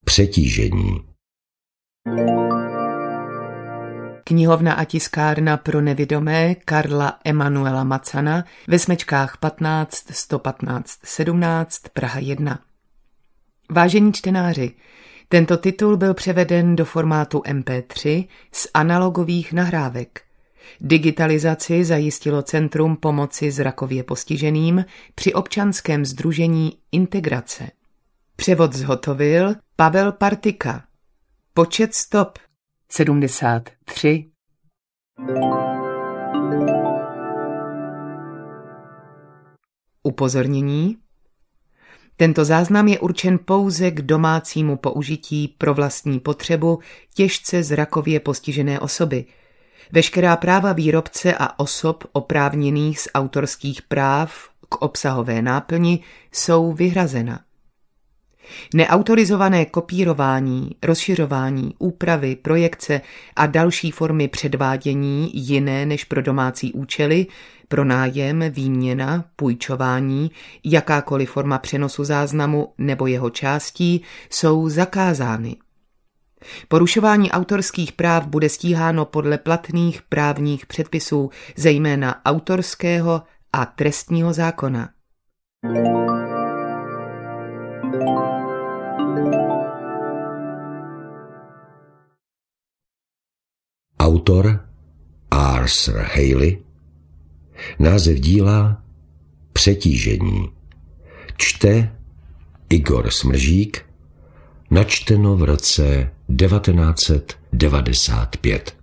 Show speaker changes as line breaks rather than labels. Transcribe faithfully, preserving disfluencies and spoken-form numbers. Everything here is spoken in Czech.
Přetížení.
Knihovna a tiskárna pro nevidomé Karla Emanuela Macana ve smečkách patnáct sto patnáct sedmnáct Praha jedna. Vážení čtenáři, tento titul byl převeden do formátu em pé tři z analogových nahrávek. Digitalizaci zajistilo Centrum pomoci zrakově postiženým při občanském sdružení Integrace. Převod zhotovil Pavel Partika. Počet stop sedmdesát tři. Upozornění. Tento záznam je určen pouze k domácímu použití pro vlastní potřebu těžce zrakově postižené osoby. Veškerá práva výrobce a osob oprávněných z autorských práv k obsahové náplni jsou vyhrazena. Neautorizované kopírování, rozšiřování, úpravy, projekce a další formy předvádění jiné než pro domácí účely, pronájem, výměna, půjčování, jakákoliv forma přenosu záznamu nebo jeho částí jsou zakázány. Porušování autorských práv bude stíháno podle platných právních předpisů, zejména autorského a trestního zákona.
Autor Arthur Hailey. Název díla Přetížení. Čte Igor Smržík. Načteno v roce devatenáct set devadesát pět.